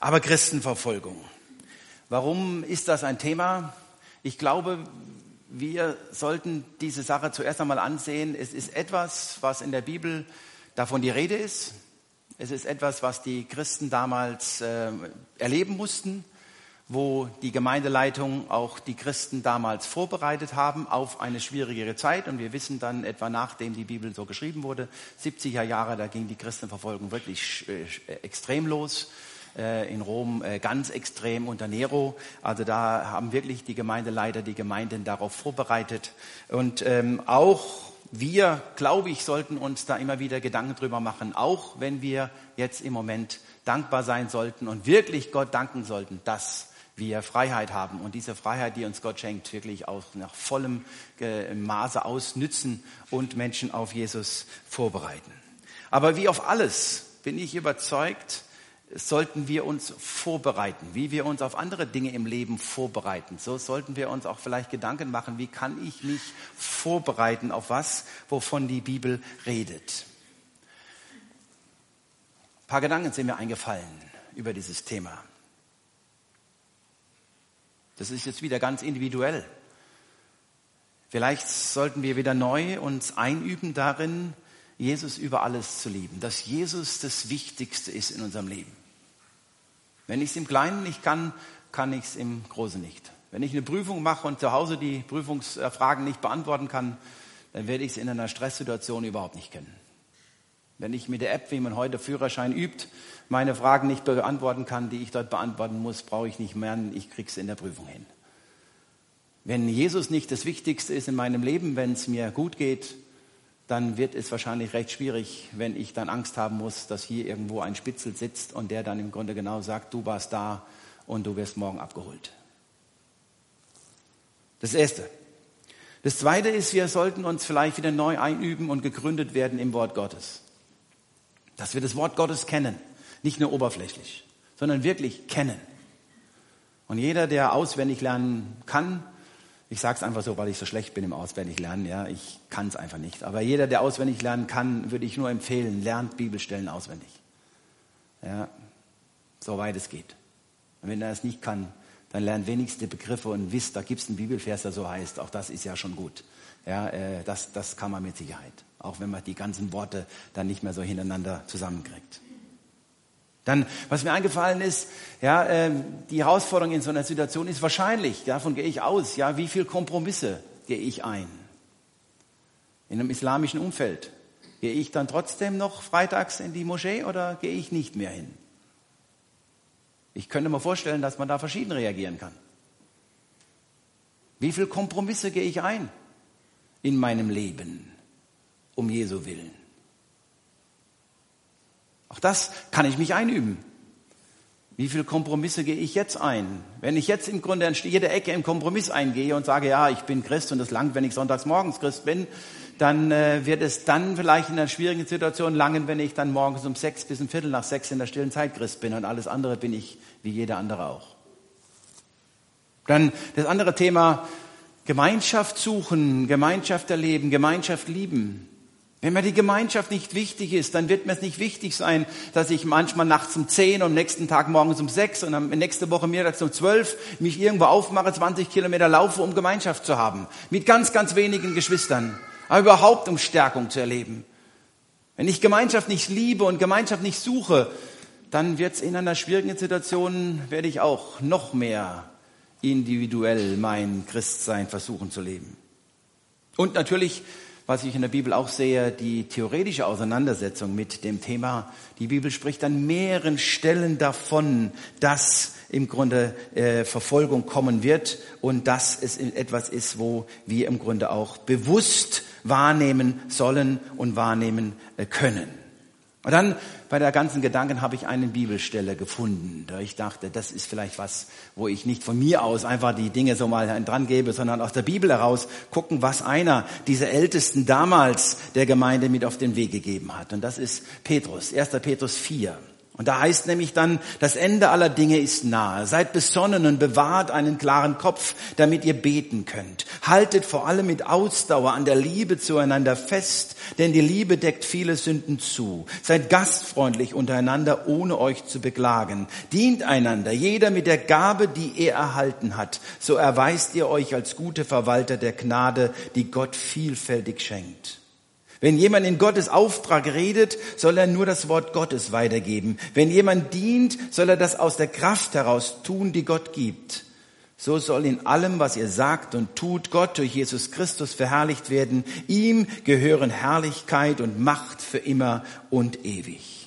Aber Christenverfolgung. Warum ist das ein Thema? Ich glaube, wir sollten diese Sache zuerst einmal ansehen. Es ist etwas, was in der Bibel davon die Rede ist. Es ist etwas, was die Christen damals erleben mussten, wo die Gemeindeleitung auch die Christen damals vorbereitet haben auf eine schwierigere Zeit. Und wir wissen dann etwa, nachdem die Bibel so geschrieben wurde, 70er Jahre, da ging die Christenverfolgung wirklich extrem los. In Rom ganz extrem unter Nero. Also da haben wirklich die Gemeindeleiter die Gemeinden darauf vorbereitet. Und auch wir, glaube ich, sollten uns da immer wieder Gedanken drüber machen, auch wenn wir jetzt im Moment dankbar sein sollten und wirklich Gott danken sollten, dass wir Freiheit haben und diese Freiheit, die uns Gott schenkt, wirklich auch nach vollem Maße ausnützen und Menschen auf Jesus vorbereiten. Aber wie auf alles bin ich überzeugt, sollten wir uns vorbereiten, wie wir uns auf andere Dinge im Leben vorbereiten. So sollten wir uns auch vielleicht Gedanken machen, wie kann ich mich vorbereiten auf was, wovon die Bibel redet. Ein paar Gedanken sind mir eingefallen über dieses Thema. Das ist jetzt wieder ganz individuell. Vielleicht sollten wir wieder neu uns einüben darin, Jesus über alles zu lieben, dass Jesus das Wichtigste ist in unserem Leben. Wenn ich es im Kleinen nicht kann, kann ich es im Großen nicht. Wenn ich eine Prüfung mache und zu Hause die Prüfungsfragen nicht beantworten kann, dann werde ich es in einer Stresssituation überhaupt nicht können. Wenn ich mit der App, wie man heute Führerschein übt, meine Fragen nicht beantworten kann, die ich dort beantworten muss, brauche ich nicht mehr, ich kriege es in der Prüfung hin. Wenn Jesus nicht das Wichtigste ist in meinem Leben, wenn es mir gut geht, dann wird es wahrscheinlich recht schwierig, wenn ich dann Angst haben muss, dass hier irgendwo ein Spitzel sitzt und der dann im Grunde genau sagt, du warst da und du wirst morgen abgeholt. Das Erste. Das Zweite ist, wir sollten uns vielleicht wieder neu einüben und gegründet werden im Wort Gottes. Dass wir das Wort Gottes kennen, nicht nur oberflächlich, sondern wirklich kennen. Und jeder, der auswendig lernen kann, ich sage es einfach so, weil ich so schlecht bin im Auswendiglernen, ja, ich kann es einfach nicht. Aber jeder, der auswendig lernen kann, würde ich nur empfehlen, lernt Bibelstellen auswendig. Ja, soweit es geht. Und wenn er es nicht kann, dann lernt wenigstens die Begriffe und wisst, da gibt es einen Bibelvers, der so heißt. Auch das ist ja schon gut. Ja, das kann man mit Sicherheit. Auch wenn man die ganzen Worte dann nicht mehr so hintereinander zusammenkriegt. Dann, was mir eingefallen ist, ja, die Herausforderung in so einer Situation ist wahrscheinlich, davon gehe ich aus, ja, wie viel Kompromisse gehe ich ein? In einem islamischen Umfeld. Gehe ich dann trotzdem noch freitags in die Moschee oder gehe ich nicht mehr hin? Ich könnte mir vorstellen, dass man da verschieden reagieren kann. Wie viel Kompromisse gehe ich ein in meinem Leben, um Jesu willen? Auch das kann ich mich einüben. Wie viele Kompromisse gehe ich jetzt ein? Wenn ich jetzt im Grunde an jede Ecke im Kompromiss eingehe und sage, ja, ich bin Christ und es langt, wenn ich sonntags morgens Christ bin, dann wird es dann vielleicht in einer schwierigen Situation langen, wenn ich dann morgens um 6 bis um 5:45 in der stillen Zeit Christ bin und alles andere bin ich wie jeder andere auch. Dann das andere Thema, Gemeinschaft suchen, Gemeinschaft erleben, Gemeinschaft lieben. Wenn mir die Gemeinschaft nicht wichtig ist, dann wird mir es nicht wichtig sein, dass ich manchmal nachts um 10 und am nächsten Tag morgens um 6 und nächste Woche mittags um 12 mich irgendwo aufmache, 20 Kilometer laufe, um Gemeinschaft zu haben. Mit ganz, ganz wenigen Geschwistern. Aber überhaupt um Stärkung zu erleben. Wenn ich Gemeinschaft nicht liebe und Gemeinschaft nicht suche, dann wird es in einer schwierigen Situation, werde ich auch noch mehr individuell mein Christsein versuchen zu leben. Und natürlich, was ich in der Bibel auch sehe, die theoretische Auseinandersetzung mit dem Thema. Die Bibel spricht an mehreren Stellen davon, dass im Grunde Verfolgung kommen wird und dass es etwas ist, wo wir im Grunde auch bewusst wahrnehmen sollen und wahrnehmen können. Und dann bei der ganzen Gedanken habe ich eine Bibelstelle gefunden, da ich dachte, das ist vielleicht was, wo ich nicht von mir aus einfach die Dinge so mal dran gebe, sondern aus der Bibel heraus gucken, was einer dieser Ältesten damals der Gemeinde mit auf den Weg gegeben hat. Und das ist Petrus, 1. Petrus 4. Und da heißt nämlich dann, das Ende aller Dinge ist nahe. Seid besonnen und bewahrt einen klaren Kopf, damit ihr beten könnt. Haltet vor allem mit Ausdauer an der Liebe zueinander fest, denn die Liebe deckt viele Sünden zu. Seid gastfreundlich untereinander, ohne euch zu beklagen. Dient einander, jeder mit der Gabe, die er erhalten hat. So erweist ihr euch als gute Verwalter der Gnade, die Gott vielfältig schenkt. Wenn jemand in Gottes Auftrag redet, soll er nur das Wort Gottes weitergeben. Wenn jemand dient, soll er das aus der Kraft heraus tun, die Gott gibt. So soll in allem, was ihr sagt und tut, Gott durch Jesus Christus verherrlicht werden. Ihm gehören Herrlichkeit und Macht für immer und ewig.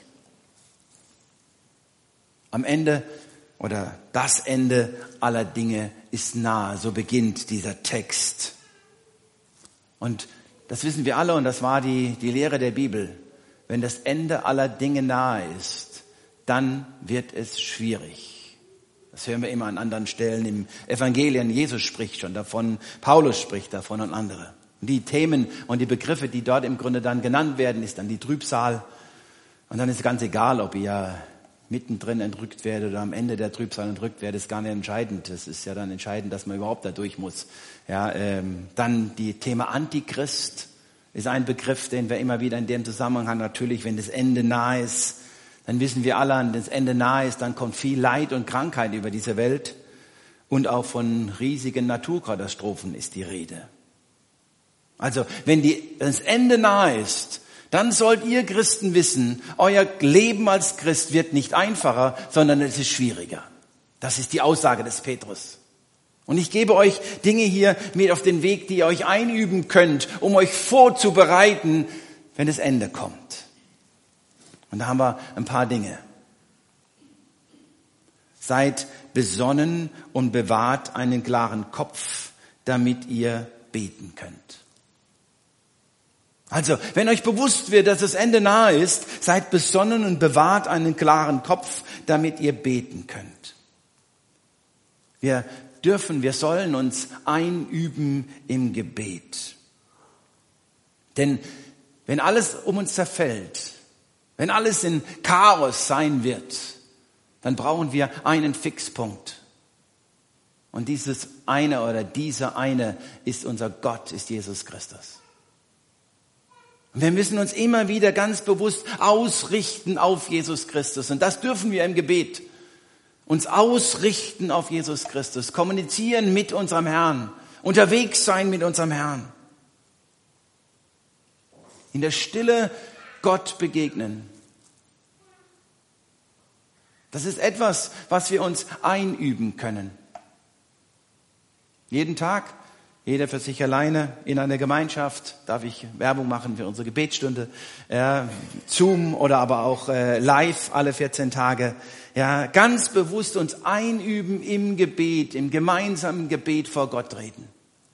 Am Ende oder das Ende aller Dinge ist nahe. So beginnt dieser Text. Und das wissen wir alle und das war die Lehre der Bibel. Wenn das Ende aller Dinge nahe ist, dann wird es schwierig. Das hören wir immer an anderen Stellen im Evangelien. Jesus spricht schon davon, Paulus spricht davon und andere. Und die Themen und die Begriffe, die dort im Grunde dann genannt werden, ist dann die Trübsal. Und dann ist ganz egal, ob ihr mittendrin entrückt werdet oder am Ende der Trübsal entrückt werdet, ist gar nicht entscheidend. Es ist ja dann entscheidend, dass man überhaupt da durch muss. Ja, dann die Thema Antichrist ist ein Begriff, den wir immer wieder in dem Zusammenhang haben. Natürlich, wenn das Ende nahe ist, dann wissen wir alle, wenn das Ende nahe ist, dann kommt viel Leid und Krankheit über diese Welt. Und auch von riesigen Naturkatastrophen ist die Rede. Also, wenn das Ende nahe ist, dann sollt ihr Christen wissen, euer Leben als Christ wird nicht einfacher, sondern es ist schwieriger. Das ist die Aussage des Petrus. Und ich gebe euch Dinge hier mit auf den Weg, die ihr euch einüben könnt, um euch vorzubereiten, wenn das Ende kommt. Und da haben wir ein paar Dinge. Seid besonnen und bewahrt einen klaren Kopf, damit ihr beten könnt. Also, wenn euch bewusst wird, dass das Ende nahe ist, seid besonnen und bewahrt einen klaren Kopf, damit ihr beten könnt. Wir sollen uns einüben im Gebet. Denn wenn alles um uns zerfällt, wenn alles in Chaos sein wird, dann brauchen wir einen Fixpunkt. Und dieses eine oder dieser eine ist unser Gott, ist Jesus Christus. Und wir müssen uns immer wieder ganz bewusst ausrichten auf Jesus Christus. Und das dürfen wir im Gebet. Uns ausrichten auf Jesus Christus. Kommunizieren mit unserem Herrn. Unterwegs sein mit unserem Herrn. In der Stille Gott begegnen. Das ist etwas, was wir uns einüben können. Jeden Tag. Jeder für sich alleine in einer Gemeinschaft. Darf ich Werbung machen für unsere Gebetsstunde? Ja, Zoom oder aber auch live alle 14 Tage. Ja, ganz bewusst uns einüben im Gebet, im gemeinsamen Gebet vor Gott reden.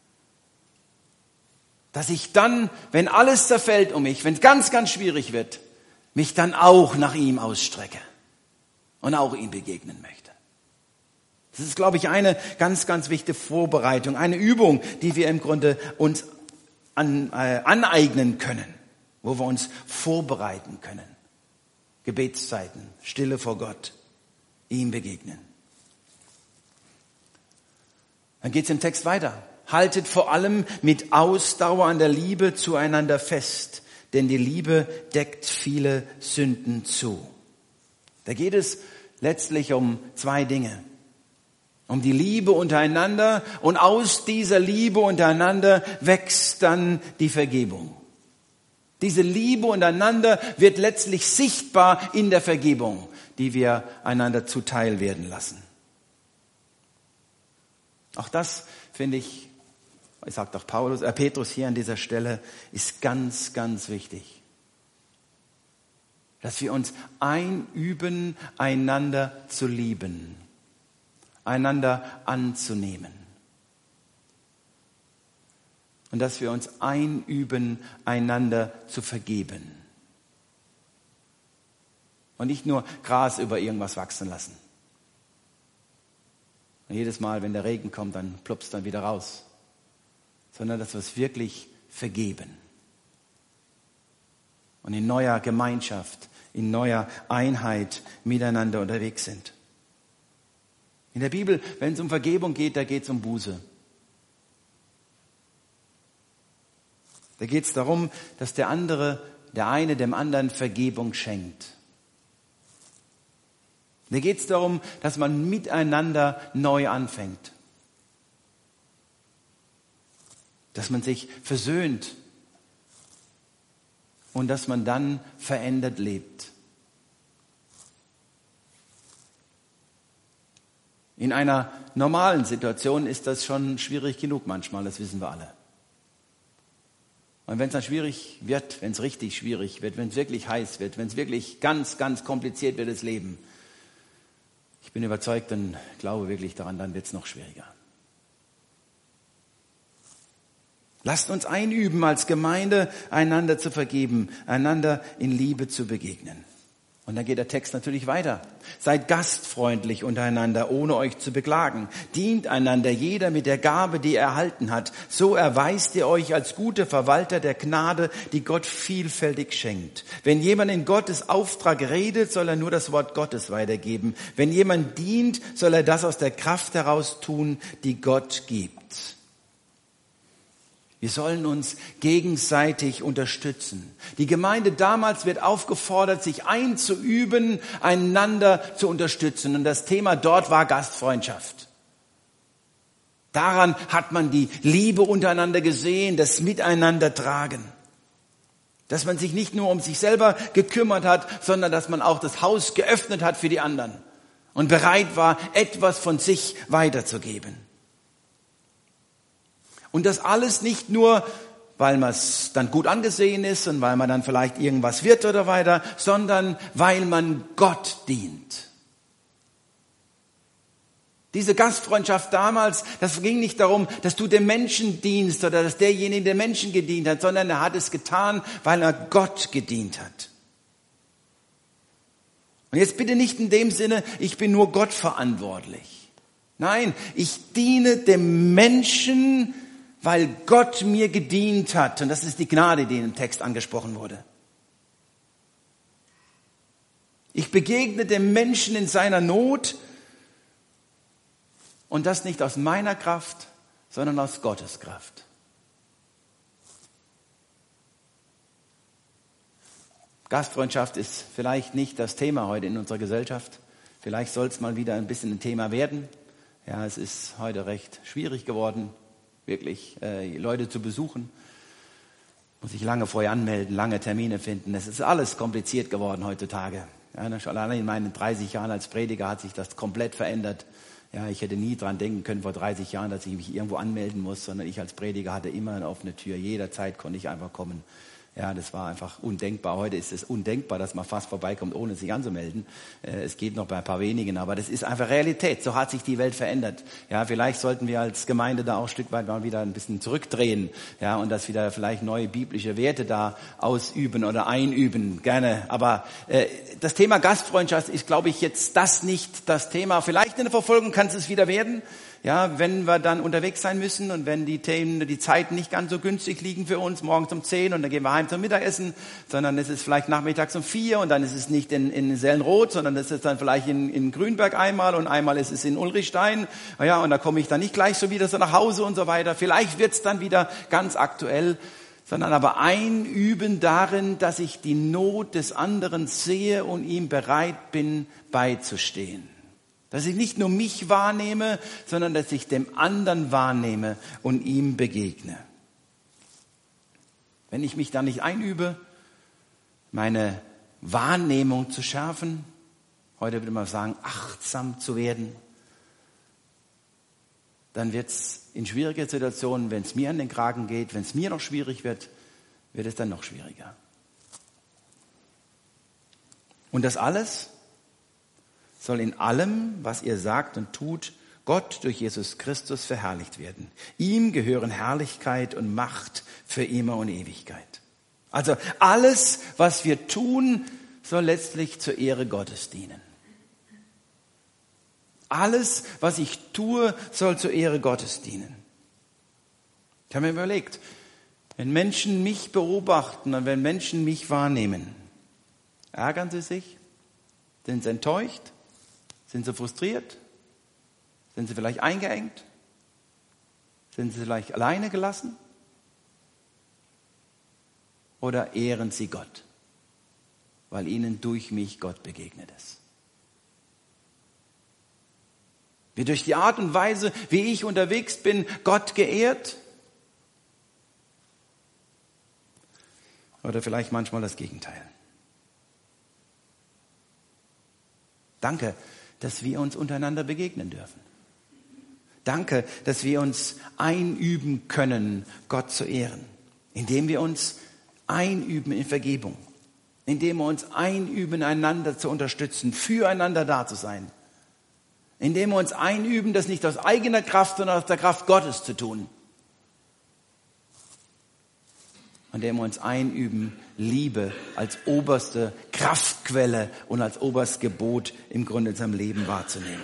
Dass ich dann, wenn alles zerfällt um mich, wenn es ganz, ganz schwierig wird, mich dann auch nach ihm ausstrecke und auch ihm begegnen möchte. Das ist, glaube ich, eine ganz, ganz wichtige Vorbereitung, eine Übung, die wir im Grunde uns aneignen können, wo wir uns vorbereiten können. Gebetszeiten, Stille vor Gott, ihm begegnen. Dann geht es im Text weiter. Haltet vor allem mit Ausdauer an der Liebe zueinander fest, denn die Liebe deckt viele Sünden zu. Da geht es letztlich um zwei Dinge. Um die Liebe untereinander und aus dieser Liebe untereinander wächst dann die Vergebung. Diese Liebe untereinander wird letztlich sichtbar in der Vergebung, die wir einander zuteil werden lassen. Auch das finde ich sagt auch Petrus hier an dieser Stelle, ist ganz, ganz wichtig. Dass wir uns einüben, einander zu lieben. Einander anzunehmen. Und dass wir uns einüben, einander zu vergeben. Und nicht nur Gras über irgendwas wachsen lassen. Und jedes Mal, wenn der Regen kommt, dann plopst dann wieder raus. Sondern dass wir es wirklich vergeben. Und in neuer Gemeinschaft in neuer Einheit miteinander unterwegs sind. In der Bibel, wenn es um Vergebung geht, da geht es um Buße. Da geht es darum, dass der eine dem anderen Vergebung schenkt. Da geht es darum, dass man miteinander neu anfängt. Dass man sich versöhnt und dass man dann verändert lebt. In einer normalen Situation ist das schon schwierig genug manchmal, das wissen wir alle. Und wenn es dann schwierig wird, wenn es richtig schwierig wird, wenn es wirklich heiß wird, wenn es wirklich ganz, ganz kompliziert wird, das Leben, ich bin überzeugt und glaube wirklich daran, dann wird es noch schwieriger. Lasst uns einüben, als Gemeinde einander zu vergeben, einander in Liebe zu begegnen. Und dann geht der Text natürlich weiter. Seid gastfreundlich untereinander, ohne euch zu beklagen. Dient einander, jeder mit der Gabe, die er erhalten hat. So erweist ihr euch als gute Verwalter der Gnade, die Gott vielfältig schenkt. Wenn jemand in Gottes Auftrag redet, soll er nur das Wort Gottes weitergeben. Wenn jemand dient, soll er das aus der Kraft heraus tun, die Gott gibt. Wir sollen uns gegenseitig unterstützen. Die Gemeinde damals wird aufgefordert, sich einzuüben, einander zu unterstützen. Und das Thema dort war Gastfreundschaft. Daran hat man die Liebe untereinander gesehen, das Miteinandertragen. Dass man sich nicht nur um sich selber gekümmert hat, sondern dass man auch das Haus geöffnet hat für die anderen und bereit war, etwas von sich weiterzugeben. Und das alles nicht nur, weil man es dann gut angesehen ist und weil man dann vielleicht irgendwas wird oder weiter, sondern weil man Gott dient. Diese Gastfreundschaft damals, das ging nicht darum, dass du dem Menschen dienst oder dass derjenige dem Menschen gedient hat, sondern er hat es getan, weil er Gott gedient hat. Und jetzt bitte nicht in dem Sinne, ich bin nur Gott verantwortlich. Nein, ich diene dem Menschen, weil Gott mir gedient hat. Und das ist die Gnade, die im Text angesprochen wurde. Ich begegne dem Menschen in seiner Not und das nicht aus meiner Kraft, sondern aus Gottes Kraft. Gastfreundschaft ist vielleicht nicht das Thema heute in unserer Gesellschaft. Vielleicht soll es mal wieder ein bisschen ein Thema werden. Ja, es ist heute recht schwierig geworden, wirklich Leute zu besuchen. Muss ich lange vorher anmelden, lange Termine finden. Es ist alles kompliziert geworden heutzutage. Ja, schon allein in meinen 30 Jahren als Prediger hat sich das komplett verändert. Ja, ich hätte nie dran denken können vor 30 Jahren, dass ich mich irgendwo anmelden muss, sondern ich als Prediger hatte immer eine offene Tür. Jederzeit konnte ich einfach kommen. Ja, das war einfach undenkbar. Heute ist es undenkbar, dass man fast vorbeikommt, ohne sich anzumelden. Es geht noch bei ein paar wenigen, aber das ist einfach Realität. So hat sich die Welt verändert. Ja, vielleicht sollten wir als Gemeinde da auch ein Stück weit mal wieder ein bisschen zurückdrehen. Ja, und dass wieder vielleicht neue biblische Werte da ausüben oder einüben. Gerne. Aber das Thema Gastfreundschaft ist, glaube ich, jetzt das nicht das Thema. Vielleicht in der Verfolgung kann es wieder werden. Ja, wenn wir dann unterwegs sein müssen und wenn die Themen, die Zeiten nicht ganz so günstig liegen für uns, morgens um 10 und dann gehen wir heim zum Mittagessen, sondern es ist vielleicht nachmittags um 4 und dann ist es nicht in Sellenroth, sondern es ist dann vielleicht in Grünberg einmal und einmal ist es in Ulrichstein. Ja, und da komme ich dann nicht gleich so wieder so nach Hause und so weiter. Vielleicht wird's dann wieder ganz aktuell, sondern aber einüben darin, dass ich die Not des anderen sehe und ihm bereit bin, beizustehen. Dass ich nicht nur mich wahrnehme, sondern dass ich dem anderen wahrnehme und ihm begegne. Wenn ich mich da nicht einübe, meine Wahrnehmung zu schärfen, heute würde man sagen, achtsam zu werden, dann wird es in schwierigen Situationen, wenn es mir an den Kragen geht, wenn es mir noch schwierig wird, wird es dann noch schwieriger. Und das alles soll in allem, was ihr sagt und tut, Gott durch Jesus Christus verherrlicht werden. Ihm gehören Herrlichkeit und Macht für immer und Ewigkeit. Also alles, was wir tun, soll letztlich zur Ehre Gottes dienen. Alles, was ich tue, soll zur Ehre Gottes dienen. Ich habe mir überlegt, wenn Menschen mich beobachten und wenn Menschen mich wahrnehmen, Ärgern sie sich? Sind sie enttäuscht? Sind sie frustriert? Sind sie vielleicht eingeengt? Sind sie vielleicht alleine gelassen? Oder ehren sie Gott, weil ihnen durch mich Gott begegnet ist? Wird durch die Art und Weise, wie ich unterwegs bin, Gott geehrt? Oder vielleicht manchmal das Gegenteil? Danke, dass wir uns untereinander begegnen dürfen. Danke, dass wir uns einüben können, Gott zu ehren, indem wir uns einüben in Vergebung, indem wir uns einüben, einander zu unterstützen, füreinander da zu sein, indem wir uns einüben, das nicht aus eigener Kraft, sondern aus der Kraft Gottes zu tun, indem wir uns einüben, Liebe als oberste Kraftquelle und als oberstes Gebot im Grunde in unserem Leben wahrzunehmen.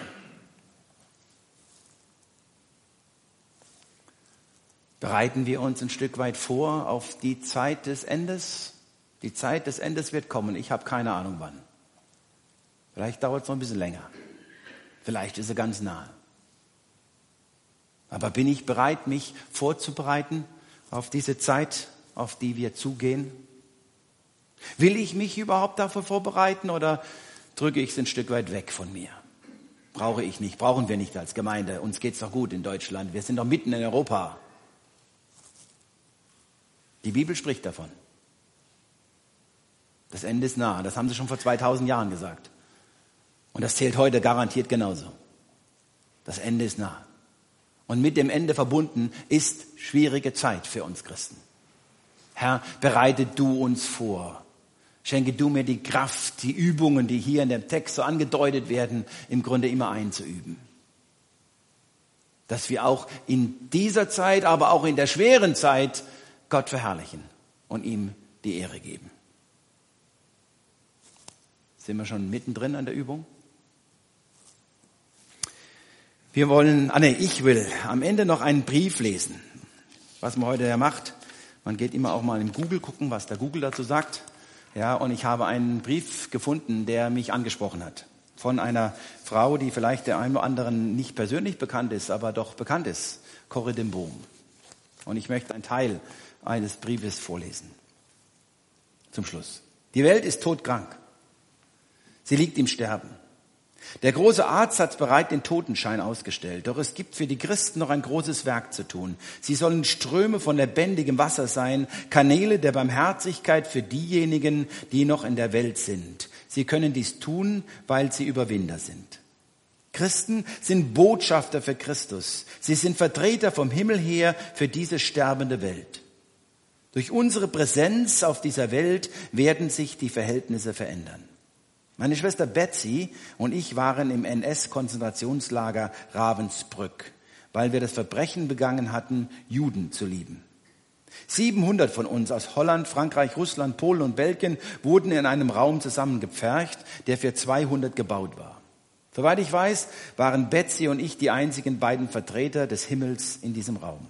Bereiten wir uns ein Stück weit vor auf die Zeit des Endes? Die Zeit des Endes wird kommen. Ich habe keine Ahnung wann. Vielleicht dauert es noch ein bisschen länger. Vielleicht ist sie ganz nahe. Aber bin ich bereit, mich vorzubereiten auf diese Zeit, auf die wir zugehen? Will ich mich überhaupt dafür vorbereiten oder drücke ich es ein Stück weit weg von mir? Brauche ich nicht, brauchen wir nicht als Gemeinde. Uns geht's doch gut in Deutschland. Wir sind doch mitten in Europa. Die Bibel spricht davon. Das Ende ist nah. Das haben sie schon vor 2000 Jahren gesagt. Und das zählt heute garantiert genauso. Das Ende ist nah. Und mit dem Ende verbunden ist schwierige Zeit für uns Christen. Herr, bereite du uns vor. Schenke du mir die Kraft, die Übungen, die hier in dem Text so angedeutet werden, im Grunde immer einzuüben. Dass wir auch in dieser Zeit, aber auch in der schweren Zeit Gott verherrlichen und ihm die Ehre geben. Sind wir schon mittendrin an der Übung? Ich will am Ende noch einen Brief lesen. Was man heute ja macht, man geht immer auch mal in Google gucken, was der Google dazu sagt. Ja, und ich habe einen Brief gefunden, der mich angesprochen hat. Von einer Frau, die vielleicht der einen oder anderen nicht persönlich bekannt ist, aber doch bekannt ist. Corrie ten Boom. Und ich möchte einen Teil eines Briefes vorlesen. Zum Schluss. Die Welt ist todkrank. Sie liegt im Sterben. Der große Arzt hat bereits den Totenschein ausgestellt. Doch es gibt für die Christen noch ein großes Werk zu tun. Sie sollen Ströme von lebendigem Wasser sein, Kanäle der Barmherzigkeit für diejenigen, die noch in der Welt sind. Sie können dies tun, weil sie Überwinder sind. Christen sind Botschafter für Christus. Sie sind Vertreter vom Himmel her für diese sterbende Welt. Durch unsere Präsenz auf dieser Welt werden sich die Verhältnisse verändern. Meine Schwester Betsy und ich waren im NS-Konzentrationslager Ravensbrück, weil wir das Verbrechen begangen hatten, Juden zu lieben. 700 von uns aus Holland, Frankreich, Russland, Polen und Belgien wurden in einem Raum zusammengepfercht, der für 200 gebaut war. Soweit ich weiß, waren Betsy und ich die einzigen beiden Vertreter des Himmels in diesem Raum.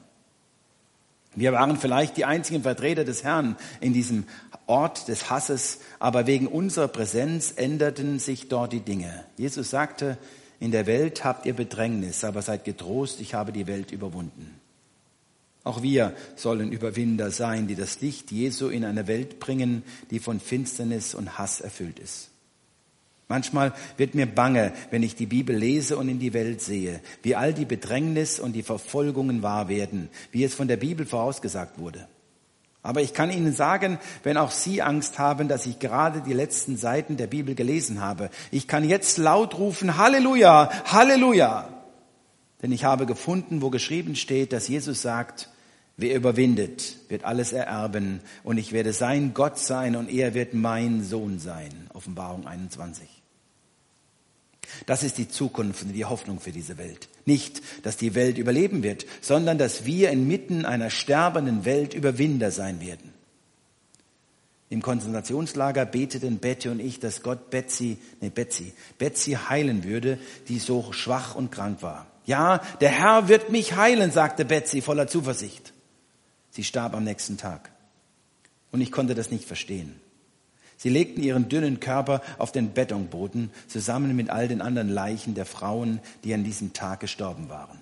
Wir waren vielleicht die einzigen Vertreter des Herrn in diesem Ort des Hasses, aber wegen unserer Präsenz änderten sich dort die Dinge. Jesus sagte, in der Welt habt ihr Bedrängnis, aber seid getrost, ich habe die Welt überwunden. Auch wir sollen Überwinder sein, die das Licht Jesu in eine Welt bringen, die von Finsternis und Hass erfüllt ist. Manchmal wird mir bange, wenn ich die Bibel lese und in die Welt sehe, wie all die Bedrängnis und die Verfolgungen wahr werden, wie es von der Bibel vorausgesagt wurde. Aber ich kann Ihnen sagen, wenn auch Sie Angst haben, dass ich gerade die letzten Seiten der Bibel gelesen habe, ich kann jetzt laut rufen, Halleluja, Halleluja! Denn ich habe gefunden, wo geschrieben steht, dass Jesus sagt, wer überwindet, wird alles ererben und ich werde sein Gott sein und er wird mein Sohn sein. Offenbarung 21. Das ist die Zukunft und die Hoffnung für diese Welt. Nicht, dass die Welt überleben wird, sondern dass wir inmitten einer sterbenden Welt Überwinder sein werden. Im Konzentrationslager beteten Betty und ich, dass Gott Betsy heilen würde, die so schwach und krank war. Ja, der Herr wird mich heilen, sagte Betsy voller Zuversicht. Sie starb am nächsten Tag. Und ich konnte das nicht verstehen. Sie legten ihren dünnen Körper auf den Betonboden, zusammen mit all den anderen Leichen der Frauen, die an diesem Tag gestorben waren.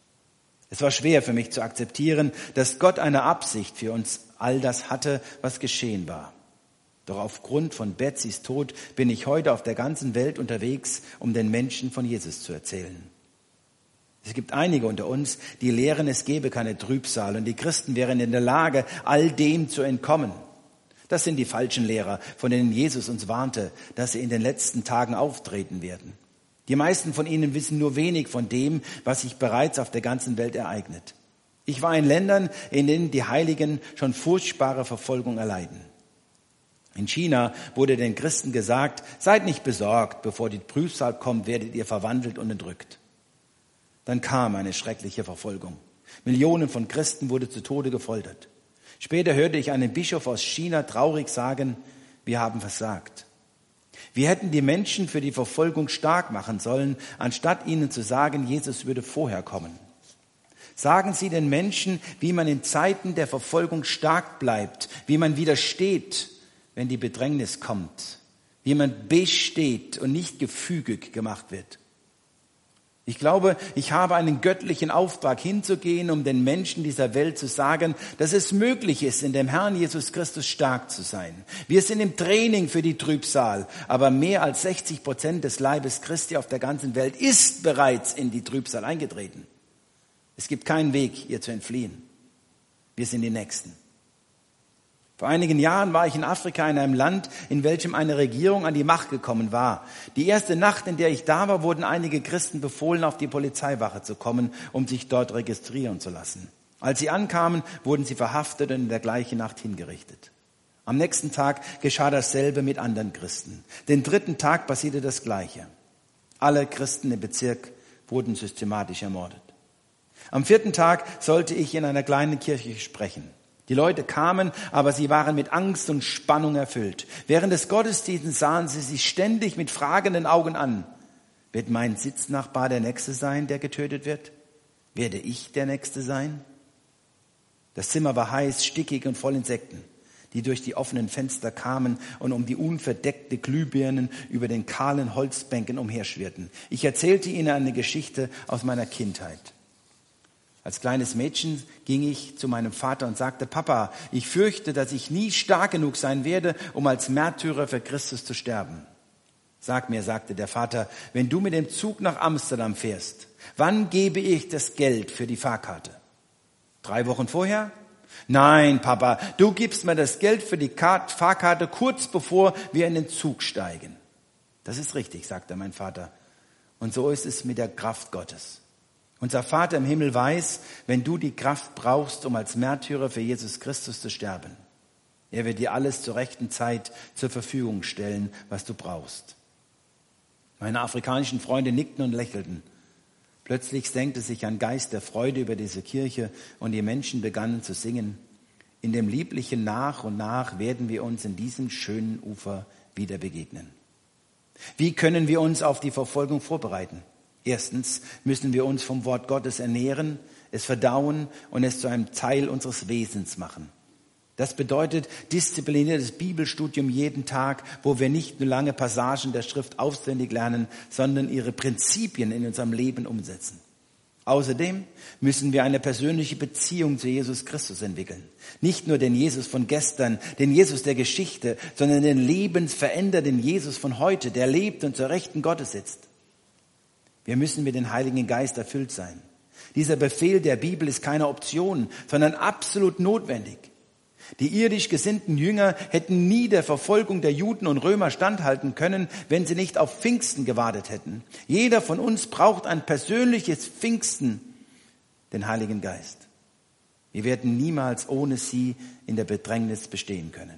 Es war schwer für mich zu akzeptieren, dass Gott eine Absicht für uns all das hatte, was geschehen war. Doch aufgrund von Betsys Tod bin ich heute auf der ganzen Welt unterwegs, um den Menschen von Jesus zu erzählen. Es gibt einige unter uns, die lehren, es gebe keine Trübsal und die Christen wären in der Lage, all dem zu entkommen. Das sind die falschen Lehrer, von denen Jesus uns warnte, dass sie in den letzten Tagen auftreten werden. Die meisten von ihnen wissen nur wenig von dem, was sich bereits auf der ganzen Welt ereignet. Ich war in Ländern, in denen die Heiligen schon furchtbare Verfolgung erleiden. In China wurde den Christen gesagt, seid nicht besorgt, bevor die Trübsal kommt, werdet ihr verwandelt und entrückt. Dann kam eine schreckliche Verfolgung. Millionen von Christen wurden zu Tode gefoltert. Später hörte ich einen Bischof aus China traurig sagen, wir haben versagt. Wir hätten die Menschen für die Verfolgung stark machen sollen, anstatt ihnen zu sagen, Jesus würde vorher kommen. Sagen Sie den Menschen, wie man in Zeiten der Verfolgung stark bleibt, wie man widersteht, wenn die Bedrängnis kommt, wie man besteht und nicht gefügig gemacht wird. Ich glaube, ich habe einen göttlichen Auftrag hinzugehen, um den Menschen dieser Welt zu sagen, dass es möglich ist, in dem Herrn Jesus Christus stark zu sein. Wir sind im Training für die Trübsal, aber mehr als 60% des Leibes Christi auf der ganzen Welt ist bereits in die Trübsal eingetreten. Es gibt keinen Weg, ihr zu entfliehen. Wir sind die Nächsten. Vor einigen Jahren war ich in Afrika in einem Land, in welchem eine Regierung an die Macht gekommen war. Die erste Nacht, in der ich da war, wurden einige Christen befohlen, auf die Polizeiwache zu kommen, um sich dort registrieren zu lassen. Als sie ankamen, wurden sie verhaftet und in der gleichen Nacht hingerichtet. Am nächsten Tag geschah dasselbe mit anderen Christen. Den dritten Tag passierte das Gleiche. Alle Christen im Bezirk wurden systematisch ermordet. Am vierten Tag sollte ich in einer kleinen Kirche sprechen. Die Leute kamen, aber sie waren mit Angst und Spannung erfüllt. Während des Gottesdienstes sahen sie sich ständig mit fragenden Augen an. Wird mein Sitznachbar der Nächste sein, der getötet wird? Werde ich der Nächste sein? Das Zimmer war heiß, stickig und voll Insekten, die durch die offenen Fenster kamen und um die unverdeckte Glühbirnen über den kahlen Holzbänken umherschwirrten. Ich erzählte ihnen eine Geschichte aus meiner Kindheit. Als kleines Mädchen ging ich zu meinem Vater und sagte, Papa, ich fürchte, dass ich nie stark genug sein werde, um als Märtyrer für Christus zu sterben. Sag mir, sagte der Vater, wenn du mit dem Zug nach Amsterdam fährst, wann gebe ich das Geld für die Fahrkarte? 3 Wochen vorher? Nein, Papa, du gibst mir das Geld für die Fahrkarte kurz bevor wir in den Zug steigen. Das ist richtig, sagte mein Vater. Und so ist es mit der Kraft Gottes. Unser Vater im Himmel weiß, wenn du die Kraft brauchst, um als Märtyrer für Jesus Christus zu sterben. Er wird dir alles zur rechten Zeit zur Verfügung stellen, was du brauchst. Meine afrikanischen Freunde nickten und lächelten. Plötzlich senkte sich ein Geist der Freude über diese Kirche und die Menschen begannen zu singen. In dem lieblichen Nach und nach werden wir uns in diesem schönen Ufer wieder begegnen. Wie können wir uns auf die Verfolgung vorbereiten? Erstens müssen wir uns vom Wort Gottes ernähren, es verdauen und es zu einem Teil unseres Wesens machen. Das bedeutet diszipliniertes Bibelstudium jeden Tag, wo wir nicht nur lange Passagen der Schrift auswendig lernen, sondern ihre Prinzipien in unserem Leben umsetzen. Außerdem müssen wir eine persönliche Beziehung zu Jesus Christus entwickeln. Nicht nur den Jesus von gestern, den Jesus der Geschichte, sondern den lebensverändernden Jesus von heute, der lebt und zur Rechten Gottes sitzt. Wir müssen mit dem Heiligen Geist erfüllt sein. Dieser Befehl der Bibel ist keine Option, sondern absolut notwendig. Die irdisch gesinnten Jünger hätten nie der Verfolgung der Juden und Römer standhalten können, wenn sie nicht auf Pfingsten gewartet hätten. Jeder von uns braucht ein persönliches Pfingsten, den Heiligen Geist. Wir werden niemals ohne sie in der Bedrängnis bestehen können.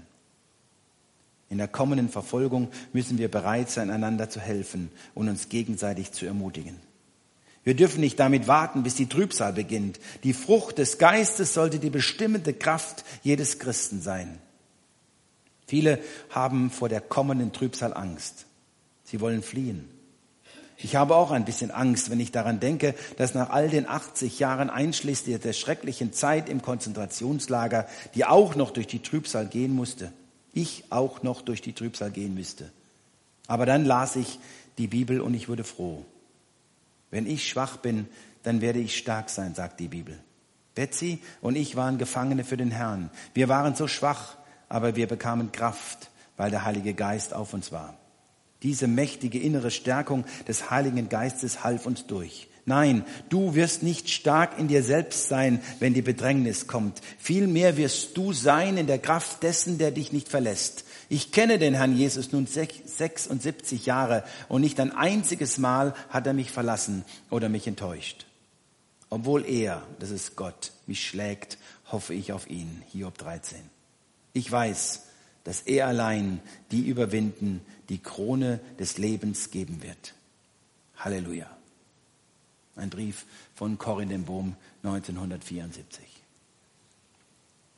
In der kommenden Verfolgung müssen wir bereit sein, einander zu helfen und uns gegenseitig zu ermutigen. Wir dürfen nicht damit warten, bis die Trübsal beginnt. Die Frucht des Geistes sollte die bestimmende Kraft jedes Christen sein. Viele haben vor der kommenden Trübsal Angst. Sie wollen fliehen. Ich habe auch ein bisschen Angst, wenn ich daran denke, dass nach all den 80 Jahren einschließlich der schrecklichen Zeit im Konzentrationslager, die auch noch durch die Trübsal gehen musste, ich auch noch durch die Trübsal gehen müsste. Aber dann las ich die Bibel und ich wurde froh. Wenn ich schwach bin, dann werde ich stark sein, sagt die Bibel. Betsy und ich waren Gefangene für den Herrn. Wir waren so schwach, aber wir bekamen Kraft, weil der Heilige Geist auf uns war. Diese mächtige innere Stärkung des Heiligen Geistes half uns durch. Nein, du wirst nicht stark in dir selbst sein, wenn die Bedrängnis kommt. Vielmehr wirst du sein in der Kraft dessen, der dich nicht verlässt. Ich kenne den Herrn Jesus nun 76 Jahre und nicht ein einziges Mal hat er mich verlassen oder mich enttäuscht. Obwohl er, das ist Gott, mich schlägt, hoffe ich auf ihn. Hiob 13. Ich weiß, dass er allein die überwinden, die Krone des Lebens geben wird. Halleluja. Ein Brief von Corrie ten Boom, 1974.